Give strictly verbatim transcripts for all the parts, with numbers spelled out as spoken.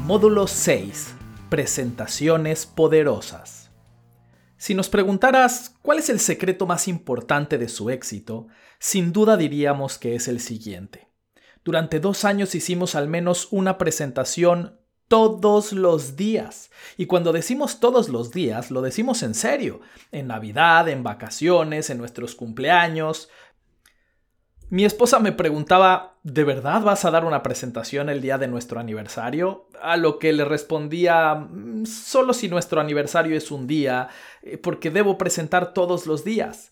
Módulo seis. Presentaciones poderosas. Si nos preguntaras cuál es el secreto más importante de su éxito, sin duda diríamos que es el siguiente. Durante dos años hicimos al menos una presentación todos los días. Y cuando decimos todos los días, lo decimos en serio. En Navidad, en vacaciones, en nuestros cumpleaños. Mi esposa me preguntaba, ¿de verdad vas a dar una presentación el día de nuestro aniversario? A lo que le respondía, solo si nuestro aniversario es un día, porque debo presentar todos los días.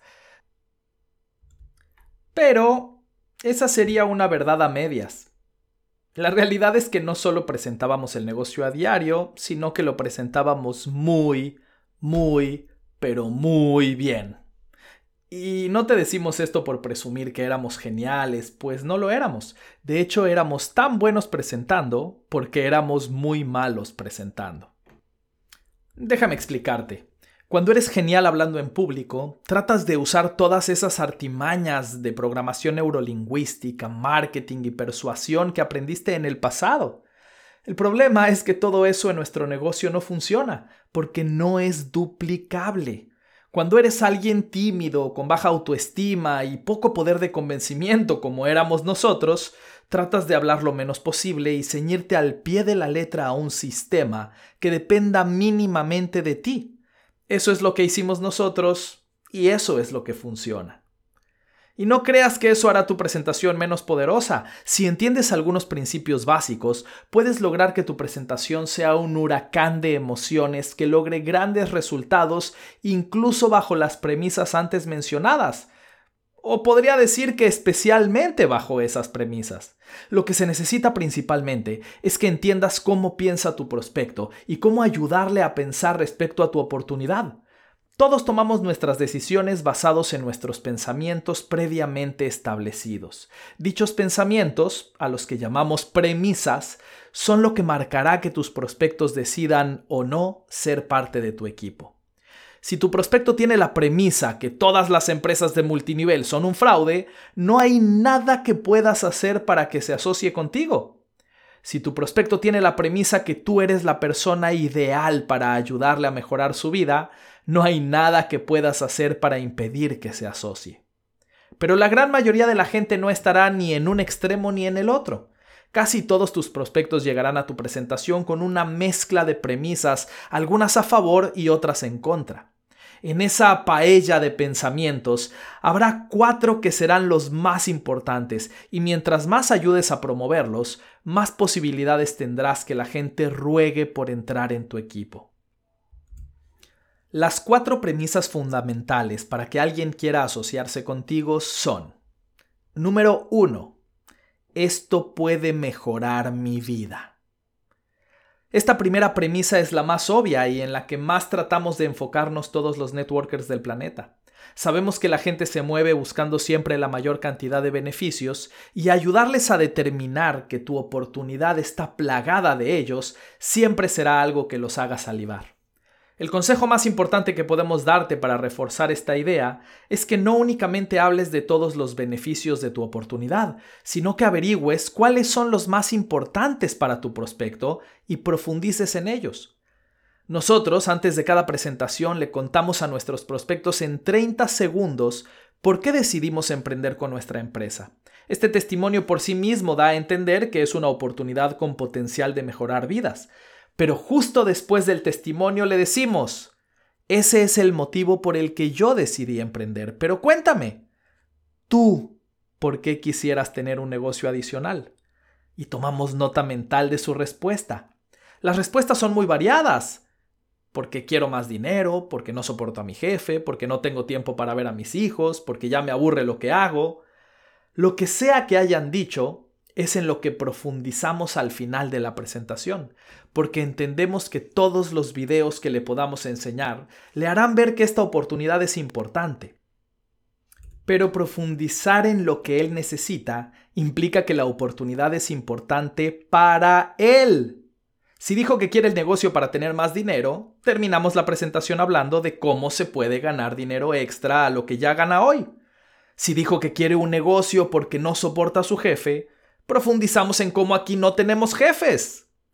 Pero esa sería una verdad a medias. La realidad es que no solo presentábamos el negocio a diario, sino que lo presentábamos muy, muy, pero muy bien. Y no te decimos esto por presumir que éramos geniales, pues no lo éramos. De hecho, éramos tan buenos presentando porque éramos muy malos presentando. Déjame explicarte. Cuando eres genial hablando en público, tratas de usar todas esas artimañas de programación neurolingüística, marketing y persuasión que aprendiste en el pasado. El problema es que todo eso en nuestro negocio no funciona, porque no es duplicable. Cuando eres alguien tímido, con baja autoestima y poco poder de convencimiento como éramos nosotros, tratas de hablar lo menos posible y ceñirte al pie de la letra a un sistema que dependa mínimamente de ti. Eso es lo que hicimos nosotros y eso es lo que funciona. Y no creas que eso hará tu presentación menos poderosa. Si entiendes algunos principios básicos, puedes lograr que tu presentación sea un huracán de emociones que logre grandes resultados incluso bajo las premisas antes mencionadas. O podría decir que especialmente bajo esas premisas. Lo que se necesita principalmente es que entiendas cómo piensa tu prospecto y cómo ayudarle a pensar respecto a tu oportunidad. Todos tomamos nuestras decisiones basados en nuestros pensamientos previamente establecidos. Dichos pensamientos, a los que llamamos premisas, son lo que marcará que tus prospectos decidan o no ser parte de tu equipo. Si tu prospecto tiene la premisa que todas las empresas de multinivel son un fraude, no hay nada que puedas hacer para que se asocie contigo. Si tu prospecto tiene la premisa que tú eres la persona ideal para ayudarle a mejorar su vida, no hay nada que puedas hacer para impedir que se asocie. Pero la gran mayoría de la gente no estará ni en un extremo ni en el otro. Casi todos tus prospectos llegarán a tu presentación con una mezcla de premisas, algunas a favor y otras en contra. En esa paella de pensamientos habrá cuatro que serán los más importantes y mientras más ayudes a promoverlos, más posibilidades tendrás que la gente ruegue por entrar en tu equipo. Las cuatro premisas fundamentales para que alguien quiera asociarse contigo son: número uno. Esto puede mejorar mi vida. Esta primera premisa es la más obvia y en la que más tratamos de enfocarnos todos los networkers del planeta. Sabemos que la gente se mueve buscando siempre la mayor cantidad de beneficios y ayudarles a determinar que tu oportunidad está plagada de ellos siempre será algo que los haga salivar. El consejo más importante que podemos darte para reforzar esta idea es que no únicamente hables de todos los beneficios de tu oportunidad, sino que averigües cuáles son los más importantes para tu prospecto y profundices en ellos. Nosotros, antes de cada presentación, le contamos a nuestros prospectos en treinta segundos por qué decidimos emprender con nuestra empresa. Este testimonio por sí mismo da a entender que es una oportunidad con potencial de mejorar vidas. Pero justo después del testimonio le decimos, ese es el motivo por el que yo decidí emprender. Pero cuéntame, ¿tú por qué quisieras tener un negocio adicional? Y tomamos nota mental de su respuesta. Las respuestas son muy variadas. Porque quiero más dinero, porque no soporto a mi jefe, porque no tengo tiempo para ver a mis hijos, porque ya me aburre lo que hago. Lo que sea que hayan dicho es en lo que profundizamos al final de la presentación, porque entendemos que todos los videos que le podamos enseñar le harán ver que esta oportunidad es importante. Pero profundizar en lo que él necesita implica que la oportunidad es importante para él. Si dijo que quiere el negocio para tener más dinero, terminamos la presentación hablando de cómo se puede ganar dinero extra a lo que ya gana hoy. Si dijo que quiere un negocio porque no soporta a su jefe, profundizamos en cómo aquí no tenemos jefes.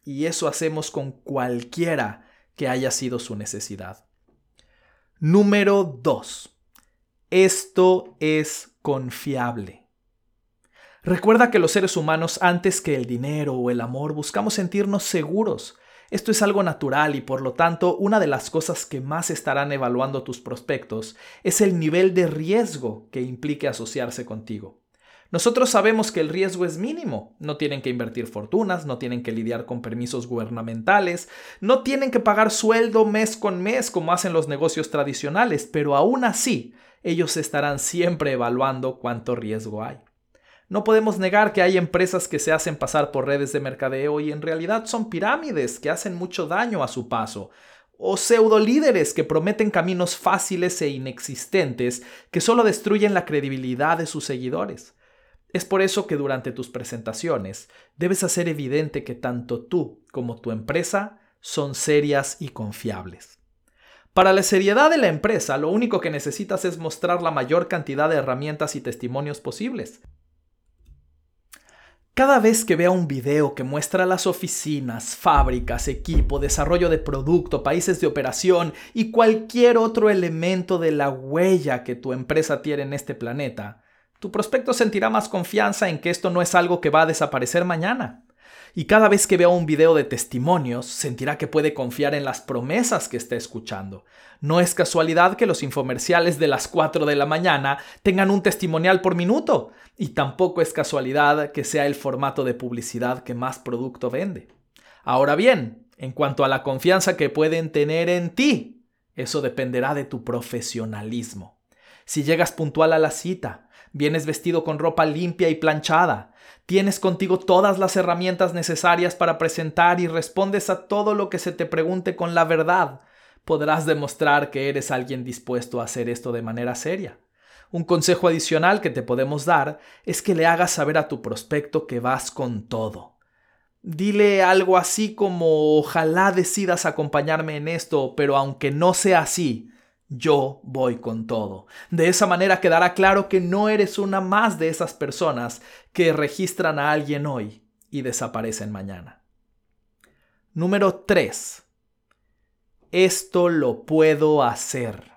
y eso hacemos con cualquiera que haya sido su necesidad. Número dos. Esto es confiable. Recuerda que los seres humanos, antes que el dinero o el amor, buscamos sentirnos seguros. Esto es algo natural y, por lo tanto, una de las cosas que más estarán evaluando tus prospectos es el nivel de riesgo que implique asociarse contigo. Nosotros sabemos que el riesgo es mínimo. No tienen que invertir fortunas, no tienen que lidiar con permisos gubernamentales, no tienen que pagar sueldo mes con mes como hacen los negocios tradicionales, pero aún así, ellos estarán siempre evaluando cuánto riesgo hay. No podemos negar que hay empresas que se hacen pasar por redes de mercadeo y en realidad son pirámides que hacen mucho daño a su paso, o pseudolíderes que prometen caminos fáciles e inexistentes que solo destruyen la credibilidad de sus seguidores. Es por eso que durante tus presentaciones debes hacer evidente que tanto tú como tu empresa son serias y confiables. Para la seriedad de la empresa, lo único que necesitas es mostrar la mayor cantidad de herramientas y testimonios posibles. Cada vez que vea un video que muestra las oficinas, fábricas, equipo, desarrollo de producto, países de operación y cualquier otro elemento de la huella que tu empresa tiene en este planeta, tu prospecto sentirá más confianza en que esto no es algo que va a desaparecer mañana. Y cada vez que vea un video de testimonios, sentirá que puede confiar en las promesas que está escuchando. No es casualidad que los infomerciales de las cuatro de la mañana tengan un testimonial por minuto. Y tampoco es casualidad que sea el formato de publicidad que más producto vende. Ahora bien, en cuanto a la confianza que pueden tener en ti, eso dependerá de tu profesionalismo. Si llegas puntual a la cita, vienes vestido con ropa limpia y planchada, tienes contigo todas las herramientas necesarias para presentar y respondes a todo lo que se te pregunte con la verdad, podrás demostrar que eres alguien dispuesto a hacer esto de manera seria. Un consejo adicional que te podemos dar es que le hagas saber a tu prospecto que vas con todo. Dile algo así como: ojalá decidas acompañarme en esto, pero aunque no sea así, yo voy con todo. De esa manera quedará claro que no eres una más de esas personas que registran a alguien hoy y desaparecen mañana. Número tres. Esto lo puedo hacer.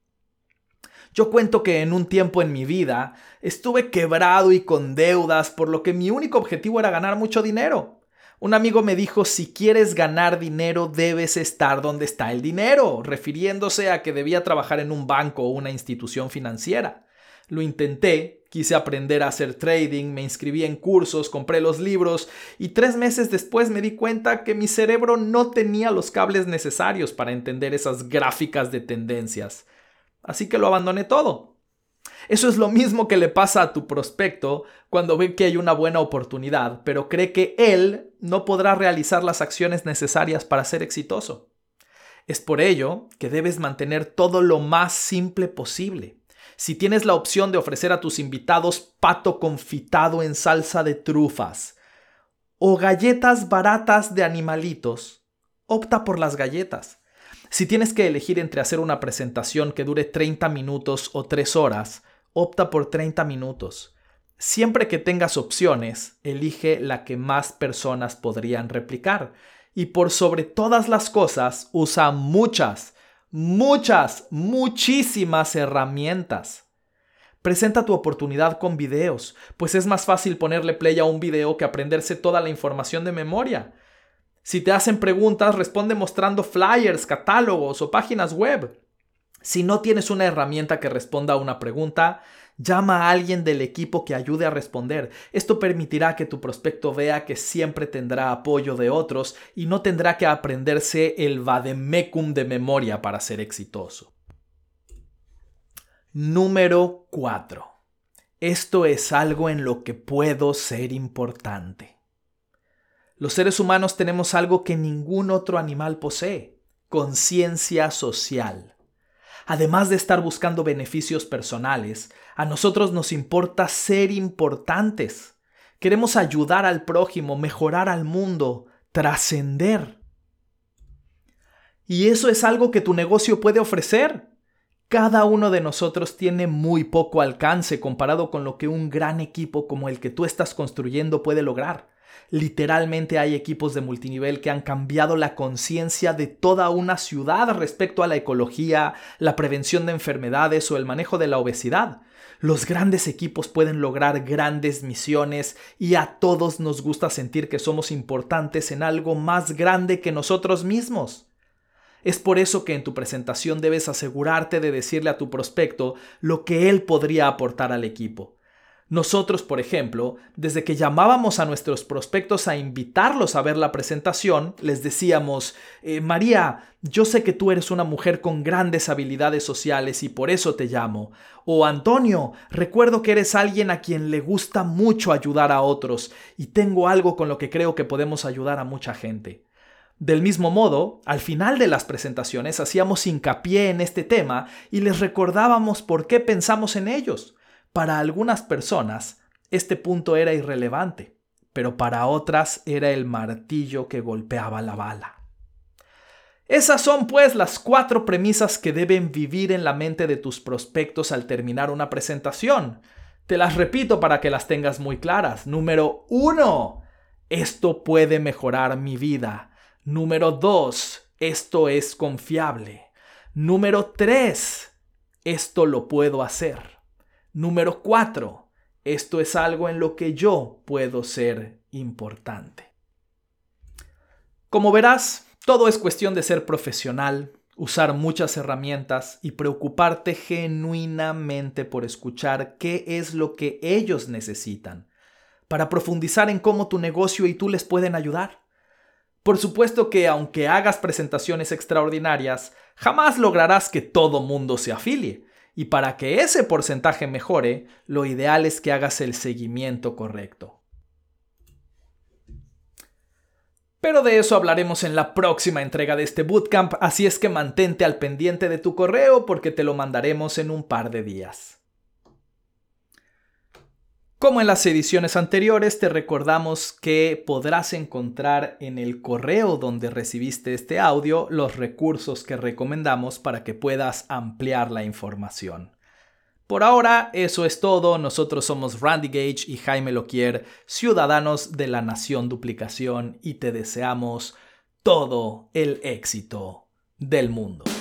Yo cuento que en un tiempo en mi vida estuve quebrado y con deudas, por lo que mi único objetivo era ganar mucho dinero. Un amigo me dijo: si quieres ganar dinero, debes estar donde está el dinero, refiriéndose a que debía trabajar en un banco o una institución financiera. Lo intenté, quise aprender a hacer trading, me inscribí en cursos, compré los libros y tres meses después me di cuenta que mi cerebro no tenía los cables necesarios para entender esas gráficas de tendencias. Así que lo abandoné todo. Eso es lo mismo que le pasa a tu prospecto cuando ve que hay una buena oportunidad, pero cree que él no podrá realizar las acciones necesarias para ser exitoso. Es por ello que debes mantener todo lo más simple posible. Si tienes la opción de ofrecer a tus invitados pato confitado en salsa de trufas o galletas baratas de animalitos, opta por las galletas. Si tienes que elegir entre hacer una presentación que dure treinta minutos o tres horas, opta por treinta minutos. Siempre que tengas opciones, elige la que más personas podrían replicar. Y por sobre todas las cosas, usa muchas, muchas, muchísimas herramientas. Presenta tu oportunidad con videos, pues es más fácil ponerle play a un video que aprenderse toda la información de memoria. Si te hacen preguntas, responde mostrando flyers, catálogos o páginas web. Si no tienes una herramienta que responda a una pregunta, llama a alguien del equipo que ayude a responder. Esto permitirá que tu prospecto vea que siempre tendrá apoyo de otros y no tendrá que aprenderse el vademecum de memoria para ser exitoso. Número cuatro. Esto es algo en lo que puedo ser importante. Los seres humanos tenemos algo que ningún otro animal posee: conciencia social. Además de estar buscando beneficios personales, a nosotros nos importa ser importantes. Queremos ayudar al prójimo, mejorar al mundo, trascender. Y eso es algo que tu negocio puede ofrecer. Cada uno de nosotros tiene muy poco alcance comparado con lo que un gran equipo como el que tú estás construyendo puede lograr. Literalmente hay equipos de multinivel que han cambiado la conciencia de toda una ciudad respecto a la ecología, la prevención de enfermedades o el manejo de la obesidad. Los grandes equipos pueden lograr grandes misiones y a todos nos gusta sentir que somos importantes en algo más grande que nosotros mismos. Es por eso que en tu presentación debes asegurarte de decirle a tu prospecto lo que él podría aportar al equipo. Nosotros, por ejemplo, desde que llamábamos a nuestros prospectos a invitarlos a ver la presentación, les decíamos, eh, María, yo sé que tú eres una mujer con grandes habilidades sociales y por eso te llamo. O Antonio, recuerdo que eres alguien a quien le gusta mucho ayudar a otros y tengo algo con lo que creo que podemos ayudar a mucha gente. Del mismo modo, al final de las presentaciones hacíamos hincapié en este tema y les recordábamos por qué pensamos en ellos. Para algunas personas, este punto era irrelevante, pero para otras era el martillo que golpeaba la bala. Esas son, pues, las cuatro premisas que deben vivir en la mente de tus prospectos al terminar una presentación. Te las repito para que las tengas muy claras. Número uno, esto puede mejorar mi vida. Número dos, esto es confiable. Número tres, esto lo puedo hacer. Número cuatro, esto es algo en lo que yo puedo ser importante. Como verás, todo es cuestión de ser profesional, usar muchas herramientas y preocuparte genuinamente por escuchar qué es lo que ellos necesitan, para profundizar en cómo tu negocio y tú les pueden ayudar. Por supuesto que aunque hagas presentaciones extraordinarias, jamás lograrás que todo mundo se afilie. Y para que ese porcentaje mejore, lo ideal es que hagas el seguimiento correcto. Pero de eso hablaremos en la próxima entrega de este bootcamp, así es que mantente al pendiente de tu correo porque te lo mandaremos en un par de días. Como en las ediciones anteriores, te recordamos que podrás encontrar en el correo donde recibiste este audio los recursos que recomendamos para que puedas ampliar la información. Por ahora, eso es todo. Nosotros somos Randy Gage y Jaime Loquier, ciudadanos de la Nación Duplicación, y te deseamos todo el éxito del mundo.